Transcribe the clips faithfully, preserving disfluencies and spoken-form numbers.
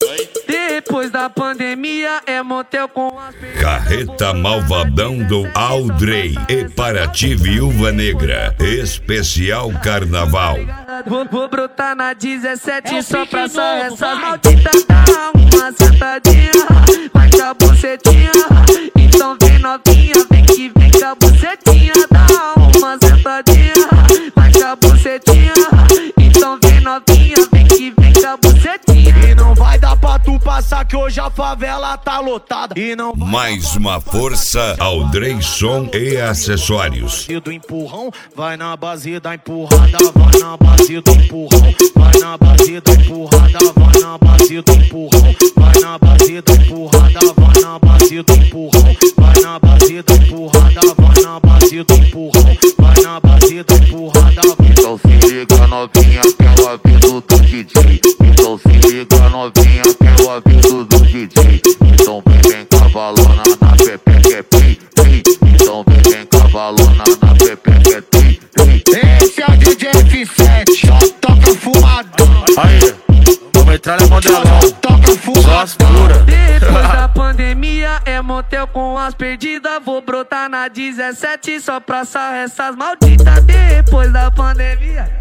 Depois da pandemia é motel com as... Carreta Malvadão do Aldrey e Paraty Viúva Negra. Especial Carnaval. Vou, vou brotar na dezessete é só pra só essas malditas. Dá uma sentadinha, vai com a bucetinha. Então vem novinha, vem que vem com a bucetinha. Dá uma sentadinha, vai com a bucetinha. Então vem novinha, vem que vem com a bucetinha. E não vai dar pra tu passar que hoje a favela tá lotada. E não vai mais uma força, Aldrey Som e acessórios. Do empurrão, vai na base da empurrada, vai na base do empurrão, vai na base da empurrada, vai na base do empurrão, vai na base da empurrada, vai na base do empurrão, vai na base da empurrada, vai na base do empurrão, vai na base da empurrada. Então se liga novinha que é o aviso do D J. Então se liga novinha que é o aviso do D J. Então vem vem cavalona na pepe que é pi, pi. Então vem vem cavalona na pepe que é pi, pi. Esse é o D J F sete, toca fumadão. Aí, vamos entrar no modelão, toca fumadão. Depois da pandemia é motel com as perdidas. Vou brotar na dezessete só pra sarrar essas malditas. Depois da pandemia,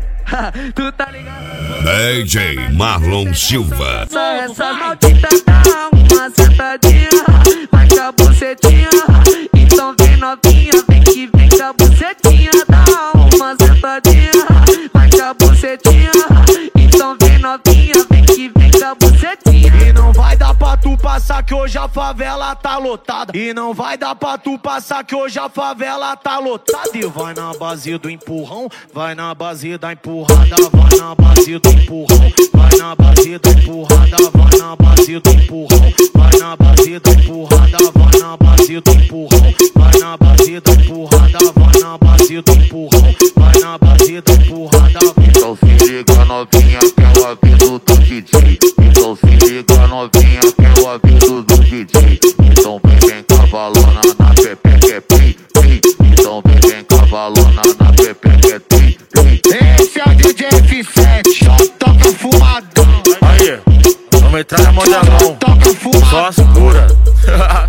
tu tá ligado? D J Marlon Silva. Só essas malditas. Dá uma sentadinha, vai com a bucetinha. Então vem novinha, vem que vem com a bucetinha. Dá uma sentadinha, vai com a bucetinha. Então vem novinha, vem que vem com a bucetinha. E não vai dar pra tu passar que hoje a favela tá lotada. E não vai dar pra tu passar que hoje a favela tá lotada. E vai na base do empurrão, vai na base da empurrada, vai na base do empurrão, vai na base da empurrada, vai na base do empurrão, vai na base da empurrada, vai na base do empurrão, vai na base da empurrada, vai na base do empurrão, vai na base da empurrada. Então se liga novinha que é o aviso do D J. Então se liga novinha que é o aviso do D J. Então vem vem cavalona na pepe que é pi, pi. Então vem vem cavalona na pepe que é pi, pi. Esse é o D J F sete, toca fumadão. Aí, vamos entrar no modelão, Toca fumadão. só as pura.